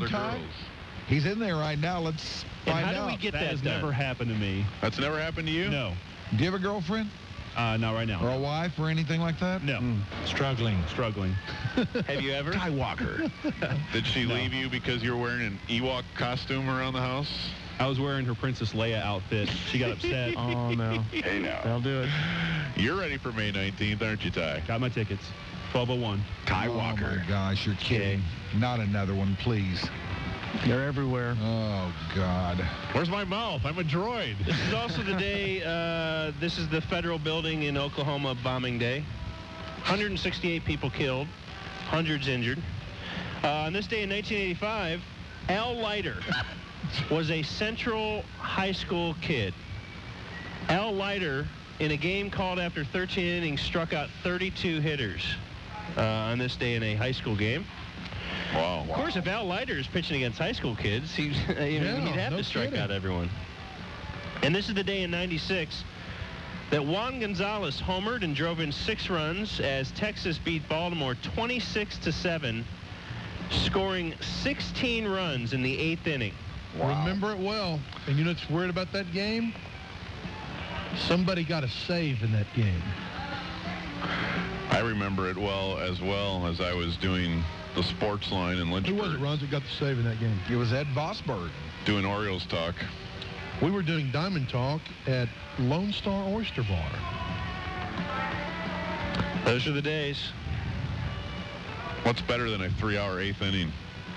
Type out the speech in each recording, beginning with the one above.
other Ty? girls. He's in there right now. Let's find out. How do we get That that has done? never happened to me. That's never happened to you? No. Do you have a girlfriend Not right now. or a wife or anything like that? No. Struggling. Struggling. Have you ever? Ty Walker. Did she leave you because you were wearing an Ewok costume around the house? I was wearing her Princess Leia outfit. She got upset. Oh, no. Hey, now. That'll do it. You're ready for May 19th, aren't you, Ty? Got my tickets. 12:01. Ty Oh, Walker. my gosh, you're kidding. Not another one, please. They're everywhere. Oh, God. Where's my mouth? I'm a droid. This is also the day, this is the federal building in Oklahoma bombing day. 168 people killed, hundreds injured. On this day in 1985, Al Leiter was a Central High School kid. Al Leiter, in a game called after 13 innings, struck out 32 hitters on this day in a high school game. Wow. Of course, if Al Leiter is pitching against high school kids, he'd have to strike out everyone. And this is the day in 96 that Juan Gonzalez homered and drove in 6 runs as Texas beat Baltimore 26-7, scoring 16 runs in the 8th inning. Remember it well. And you know what's weird about that game? Somebody got a save in that game. I remember it well as I was doing the sports line in Who was it, Lynchburg, Ron, that got the save in that game? It was Ed Vosberg. doing Orioles talk. We were doing Diamond Talk at Lone Star Oyster Bar. Those are the days. What's better than a 3-hour 8th inning?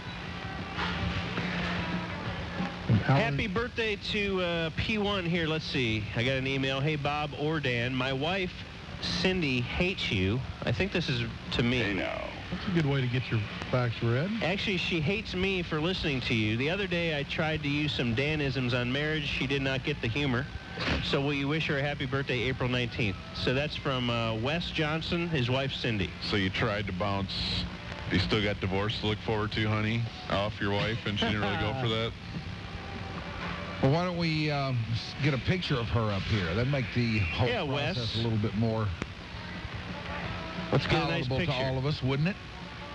Happy birthday to P1 here. Let's see. I got an email. Hey, Bob or Dan, my wife, Cindy, hates you. I think this is to me. Hey, now. That's a good way to get your facts read. Actually, she hates me for listening to you. The other day, I tried to use some Danisms on marriage. She did not get the humor. So will you wish her a happy birthday April 19th? So that's from Wes Johnson, his wife, Cindy. So you tried to bounce. You still got divorce to look forward to, honey, off your wife, and she didn't really go for that? Well, why don't we get a picture of her up here? That'd make the whole Wes. process a little bit more Let's get a nice palatable to picture. all of us, wouldn't it?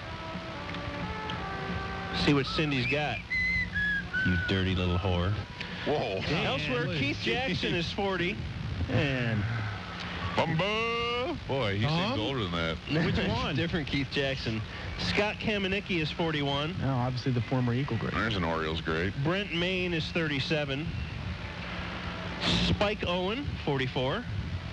See what Cindy's got. You dirty little whore. Whoa. Elsewhere, Keith Jackson is 40. And Bumba! Boy, he seems older than that. which one? Different Keith Jackson. Scott Kamenicki is 41. No, obviously the former Eagle great. There's an Orioles great. Brent Main is 37. Spike Owen, 44.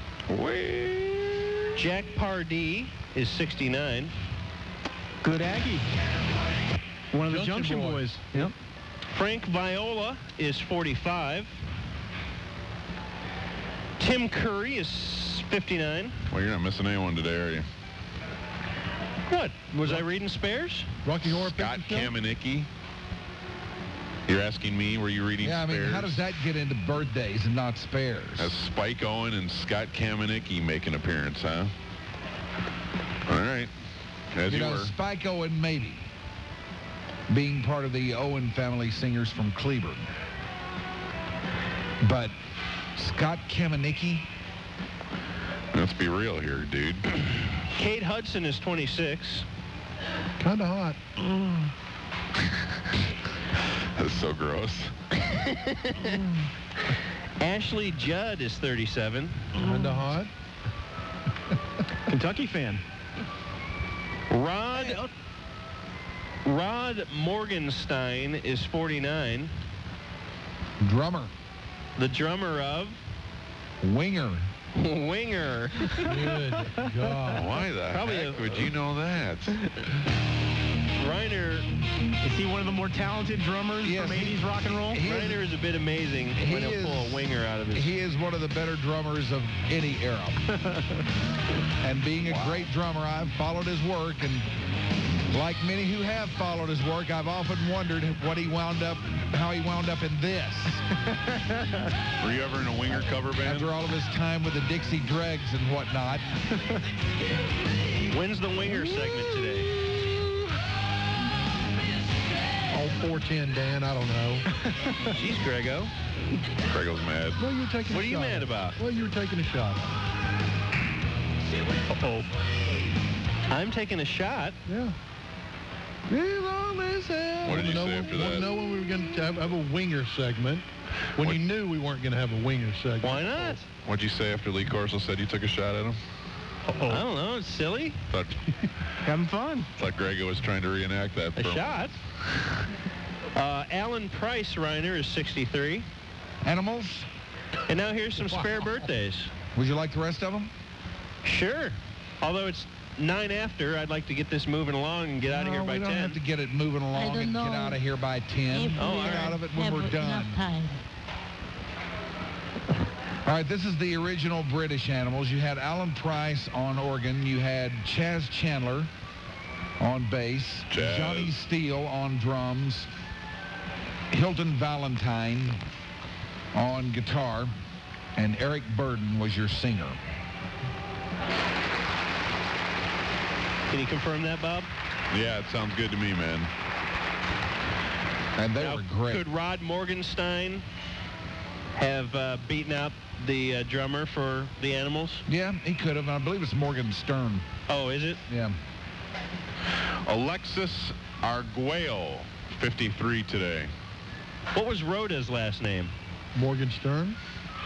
Jack Pardee is 69. Good Aggie. One of the Junction Boys. Yep. Frank Viola is 45. Tim Curry is 59. Well, you're not missing anyone today, are you? What? Was I reading spares? Rocky Horror Scott Picture Show? Kamenicki. You're asking me, were you reading Yeah, I mean, spares? how does that get into birthdays and not spares? That's Spike Owen and Scott Kamenicki make an appearance, huh? All right. As You you know, were. Spike Owen, maybe, being part of the Owen family singers from Cleburne. But Scott Kamenicki, Let's be real here, dude. Kate Hudson is 26. Kind of hot. That's so gross. Ashley Judd is 37. Kind of hot. Kentucky fan. Rod Morgenstein is 49. drummer, The drummer of winger. Winger. Good God. Why the Probably heck a- would you know that? Reiner Is he one of the more talented drummers Yes, from he- 80s rock and roll? he- Reiner is a bit amazing He when he'll is- pull a winger out of his... He is one of the better drummers of any era. And being a great drummer, I've followed his work, and like many who have followed his work, I've often wondered how he wound up in this. Were you ever in a winger cover band? After all of his time with the Dixie Dregs and whatnot. When's the winger segment today? Oh, 410, Dan. I don't know. Jeez, Grego. Grego's mad. Well, you were taking What a are you shot. mad about? Well, you were taking a shot. Uh-oh. I'm taking a shot. Yeah. What did you say after that? know when we were going to have a winger segment. When you knew we weren't going to have a winger segment. Why not? What'd you say after Lee Corso said you took a shot at him? I don't know. It's silly. Thought Having fun. Grego was trying to reenact that. A shot. Alan Price, Reiner, is 63. Animals? And now here's some spare birthdays. Would you like the rest of them? Sure. Although it's 9 after, I'd like to get this moving along and get out of here by we don't 10. have to get it moving along and get out of here by 10. Oh, all Get right. out of it when we're done. Time. All right, this is the original British Animals. You had Alan Price on organ. You had Chaz Chandler on bass. Chaz. Johnny Steele on drums. Hilton Valentine on guitar. And Eric Burden was your singer. Can you confirm that, Bob? Yeah, it sounds good to me, man. And they Now, were great. Could Rod Morgenstein have beaten out the drummer for the Animals? Yeah, he could have. I believe it's Morgan Stern. Oh, is it? Yeah. Alexis Arguello, 53 today. What was Rhoda's last name? Morgan Stern.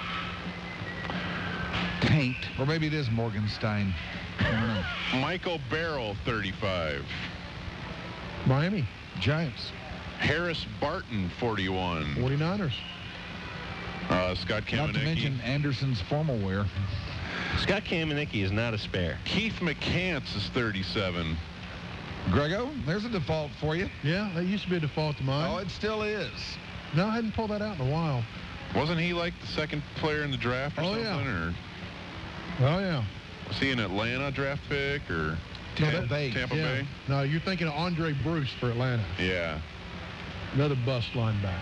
Taint. Or maybe it is Morgenstein. I don't know. Michael Barrow, 35. Miami. Giants. Harris Barton, 41. 49ers. Scott Not to Kamenicki. mention Anderson's formal wear. Scott Kamenicki is not a spare. Keith McCants is 37. Grego, there's a default for you. Yeah, that used to be a default to mine. Oh, it still is. No, I hadn't pulled that out in a while. Wasn't he like the second player in the draft or Oh, something? yeah. Or Oh, yeah. was he an Atlanta draft pick or Tampa Bay. Tampa Yeah. Bay? No, you're thinking of Andre Bruce for Atlanta. Yeah. Another bust linebacker.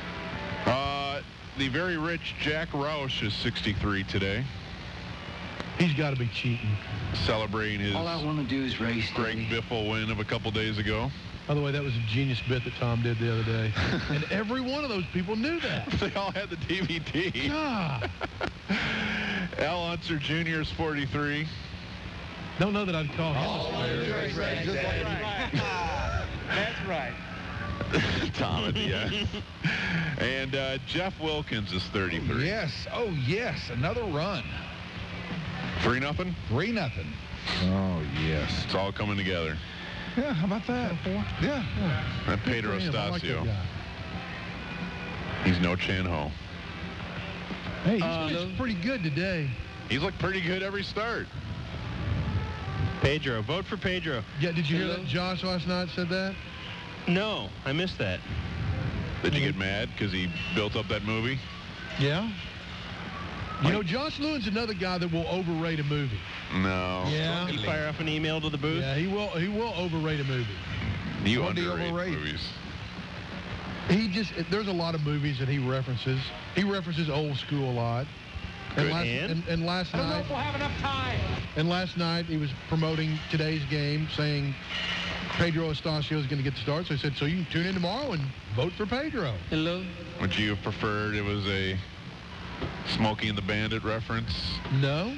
The very rich Jack Roush is 63 today, He's got to be cheating. celebrating his All I want to do is race. Greg Biffle win of a couple days ago. By the way, that was a genius bit that Tom did the other day. And every one of those people knew that. They all had the DVD. God. Al Unser Jr. is 43. Don't know that I'd call him a spare. That's right. Tom at the end. And Jeff Wilkins is 33. Yes. Oh, yes. Another run. 3-0. 3-0. Oh, yes. It's all coming together. Yeah, how about that? Yeah. And Pedro Good for him. I like that Estacio. guy. He's no Chan Ho. Hey, he's pretty good today. He's looked pretty good every start. Pedro. Vote for Pedro. Yeah, did you hear that Josh last night said that? No, I missed that. Did you get mad because he built up that movie? Yeah. You know, Josh Lewin's another guy that will overrate a movie. No. Yeah. Can you fire off an email to the booth? Yeah, he will overrate a movie. You What do you underrate overrate? movies. There's a lot of movies that he references. He references old school a lot. Good. And last night, We'll have enough time. and last night he was promoting today's game, saying Pedro Estacio is going to get the start. So I said, so you can tune in tomorrow and vote for Pedro. Hello. Would you have preferred it was a Smokey and the Bandit reference? No.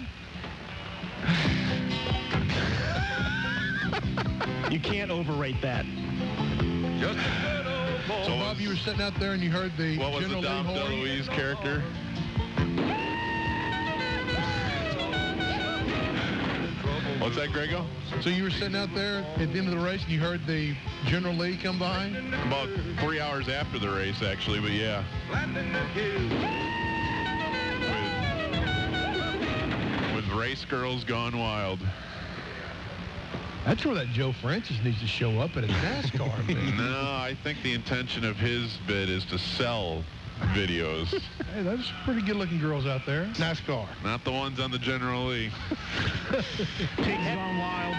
You can't overrate that. So Bob, you were sitting out there and you heard the what was General the Lee Dom horn. DeLuise character? What's that, Grego? So you were sitting out there at the end of the race and you heard the General Lee come by? About 3 hours after the race, actually, but yeah. With race girls gone wild. That's where that Joe Francis needs to show up at a NASCAR event. No, I think the intention of his bid is to sell videos, Hey, there's pretty good-looking girls out there. NASCAR. not the ones on the General Lee. Pigs Gone Wild.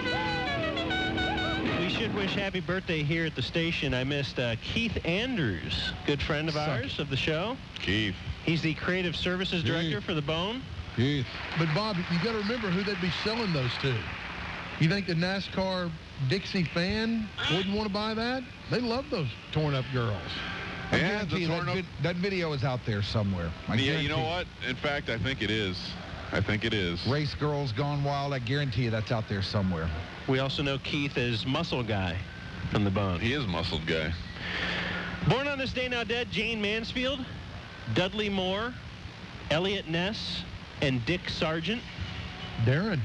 We should wish happy birthday here at the station. I missed Keith Andrews, good friend of ours of the show. Keith. He's the creative services director for The Bone. Keith. But, Bob, you got to remember who they'd be selling those to. You think the NASCAR Dixie fan wouldn't want to buy that? They love those torn-up girls. I Yeah, guarantee you the torn up. that video is out there somewhere. I Yeah, you know guarantee. what? In fact, I think it is. I think it is. Race Girls Gone Wild, I guarantee you that's out there somewhere. We also know Keith as Muscle Guy. from the bone. He is a muscled guy. Born on this day now dead, Jane Mansfield, Dudley Moore, Elliot Ness, and Dick Sargent. Darren.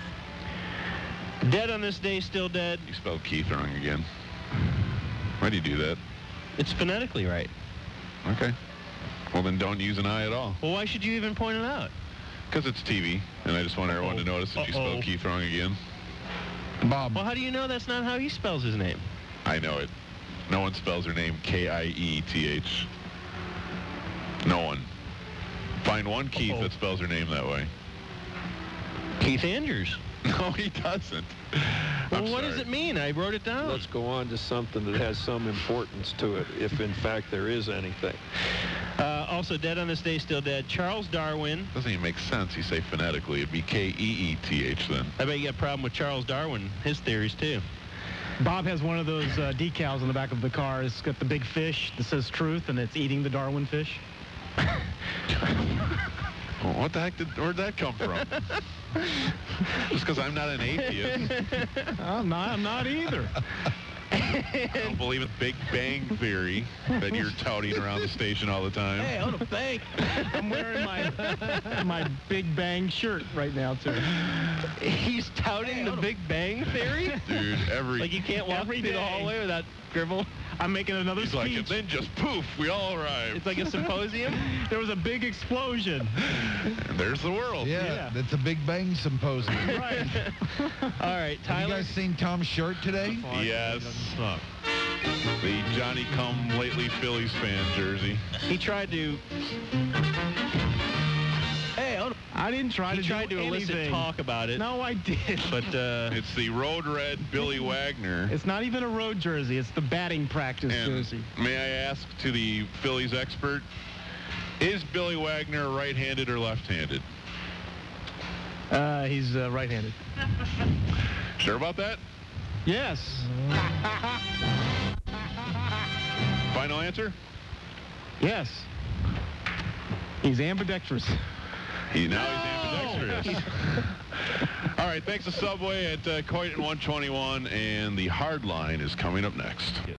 Dead on this day, still dead. You spelled Keith wrong again. Why do you do that? It's phonetically right. Okay. Well, then don't use an I at all. Well, why should you even point it out? Because it's TV, and I just want everyone to notice that you spelled Keith wrong again. Bob. Well, how do you know that's not how he spells his name? I know it. No one spells their name Kieth. No one. Find one Keith that spells their name that way. Keith Andrews. No, he doesn't. Well, what does it mean? I wrote it down. Let's go on to something that has some importance to it, if in fact there is anything. Also dead on this day, still dead, Charles Darwin. Doesn't even make sense. You say phonetically. It'd be Keeth then. I bet you got a problem with Charles Darwin, his theories too. Bob has one of those decals on the back of the car. It's got the big fish that says truth, and it's eating the Darwin fish. Well, what the heck where'd that come from? Just because I'm not an atheist. I'm not either. I don't believe in Big Bang Theory that you're touting around the station all the time. Hey, I want to thank. I'm wearing my Big Bang shirt right now, too. He's touting the Big Bang Theory? Dude, Like you can't walk through the hallway without Gribble? I'm making another He's speech. like, and then just poof, we all arrived. It's like a symposium? There was a big explosion. And there's the world. Yeah, that's a Big Bang symposium. Right. All right, Have Tyler. you guys seen Tom's shirt today? Yes. The Johnny Come Lately Phillies fan jersey. He tried to... I didn't try He to tried do to elicit anything. talk about it. No, I did. But It's the Road Red Billy Wagner. It's not even a road jersey. It's the batting practice And jersey. may I ask to the Phillies expert, is Billy Wagner right-handed or left-handed? He's right-handed. Sure about that? Yes. Final answer? Yes. He's ambidextrous. Now he's ambidextrous. All right, thanks to Subway at Coit and 121, and the Hard Line is coming up next.